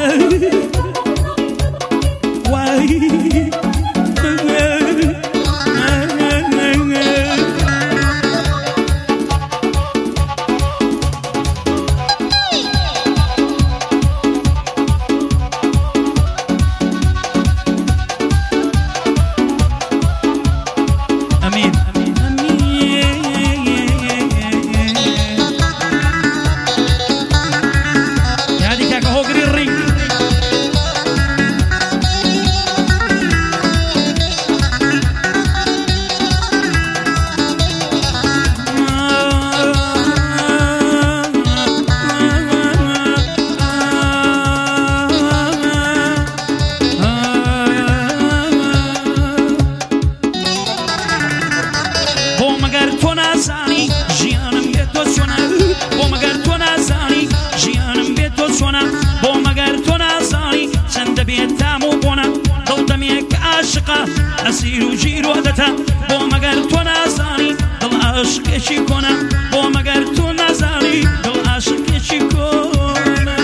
أسير وجير ودتا بو مقرتو نازاني دل عاشق شيكونا بو مقرتو نازاني دل عاشق شيكونا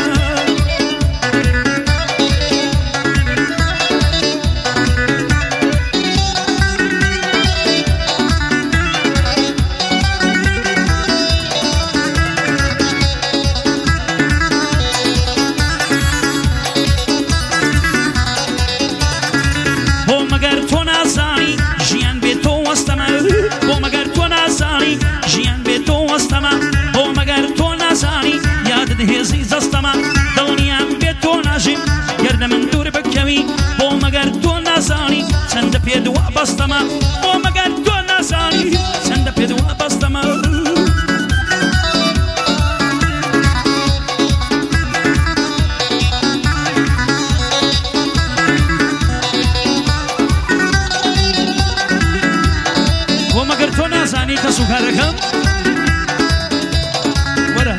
بو مقرتو نازاني جيان بيتو واستما بو مقرتو نازاني جيان بيتو واستما بو مقرتو نازاني ياد دهيزي زستما دونيان بيتو ناجم يرد من دور بكوي بو مقرتو نازاني سند بيدو بستما بو مقرتو نازاني سند بيدو بستما زاني كسوكاركم ورا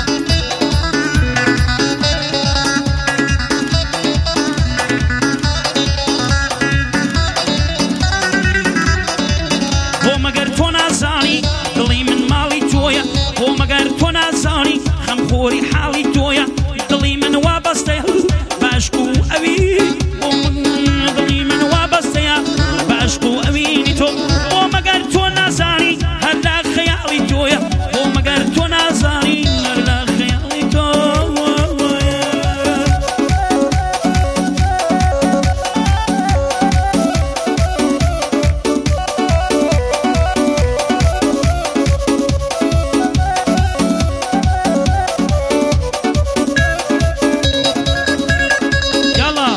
هو مگر تو نازاني دلي من مالي تويا هو مگر تو نازاني خمخوري حالي تويا دلي من وابستيا باشكو أبي دلي من وابستيا باشكو أبيني تو هو مگر تو نازاني هلا خيالي تويا هو مگر تو نازاني هلا خيالي تويا يلا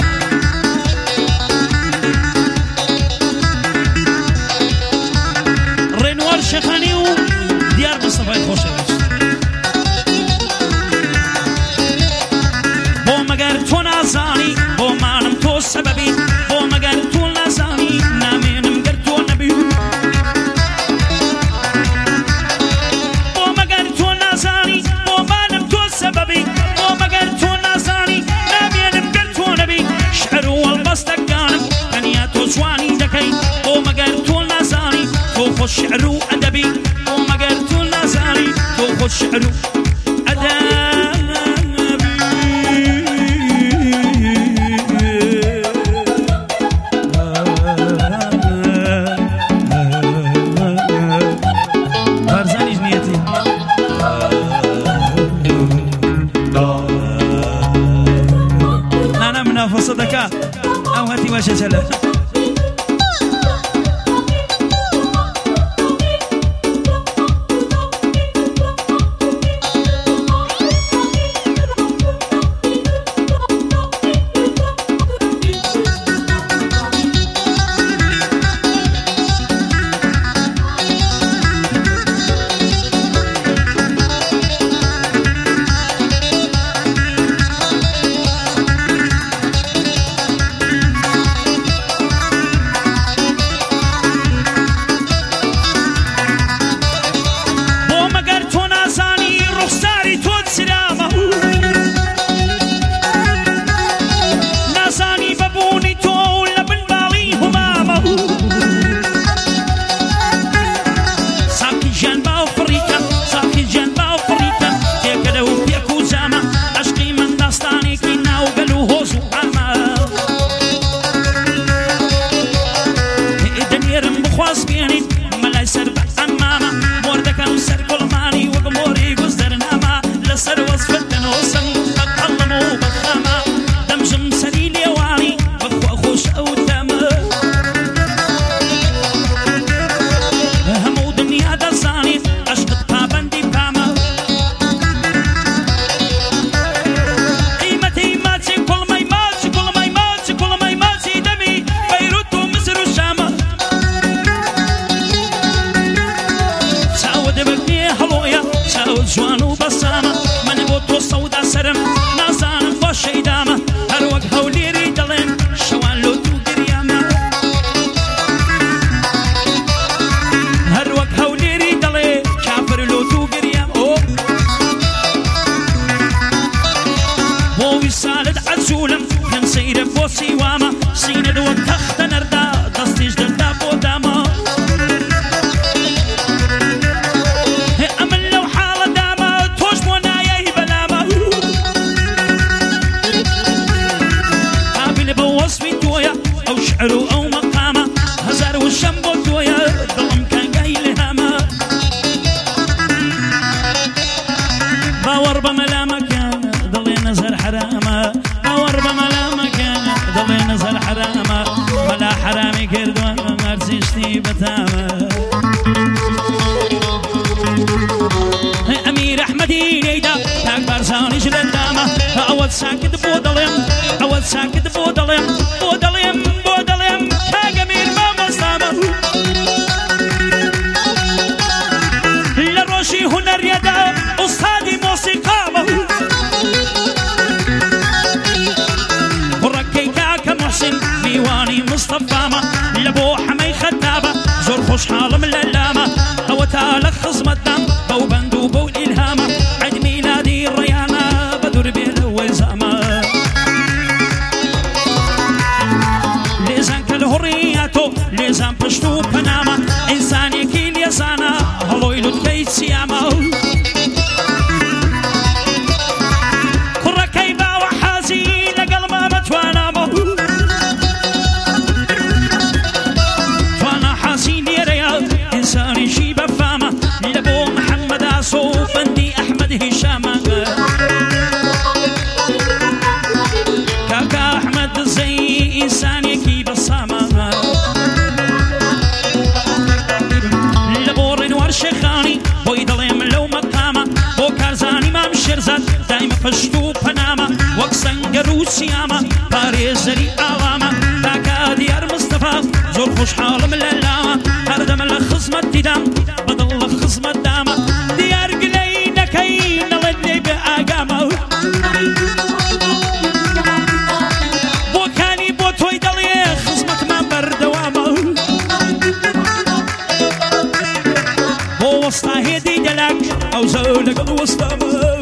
رنوار شيخاني وديار مصطفى خوشويش بو مگر تو نازاني بو مانم تو سببي بو مگر تو نازاني نامينم گر تو نبي بو مگر تو نازاني بو مانم تو سببي بو مگر تو نازاني نامينم گر تو نبي شعر والبستقانم دنيا تو زواني دكي بو مگر تو نازاني تو خوش شعر وأدبي بو مگر تو نازاني تو خوش شعر بارزاني جنيتي أنا منافسة دكا أو هاتي وشجلة دوي سالد عزولم كان سير بوسي واما سيند وتخت نردا دستيش دلدا بوداما أمن لو حال داما توش بونايا يبلاما قابل بوصفي تويا أو شعرو أو مقامة هزار والشمبو تويا ظلم كان قايل هاما باور بملامك ضلي نزل حرامة باور بملامك ضلي نزل حرامة ملا حرامي كردوان مرسيشتي بتامة أمير أحمدي نيدا تاك برزاني جلدامة أول ساكت بودليم أول ساكت بودليم بودليم بودليم تاك أمير ما مصامة لروشي هنر يدا أستاذي موسيقى وركيكا كمحسن ميواني مصطفى لبو حمي خدابة زور خوش حال من اللامة هو تالك خصمة دم بو بندو بو الإلهامة عيد ميلادي الريانة بدور بين وزامة ليزان كالهرياتو ليزان بشتو بنامة إنساني كيل يزانا هلو يلو كيت سيامة كركيبا وحازي لقل ما متوانا توانا حاسين يريا إنساني شيبة فامة لبو محمد عصو بندي أحمد هشامة كاكا أحمد زي إنساني كي بصامة لبو رنوار شيخاني بو يدليم لو مقامة بو كارزاني ما مشرزات دايما فشتو بنامة وكسنجر وسيامة باريزري آوامة تاكا ديار مصطفى زور خوش حال من اللامة هردم لخصمة دام بدل لخصمة دامة ديار قلينا كين لدي بآقامة بو كاني بو توي دلي خصمة ما بردوامة بو وسطا هدي دلك أو زولك الوسطامة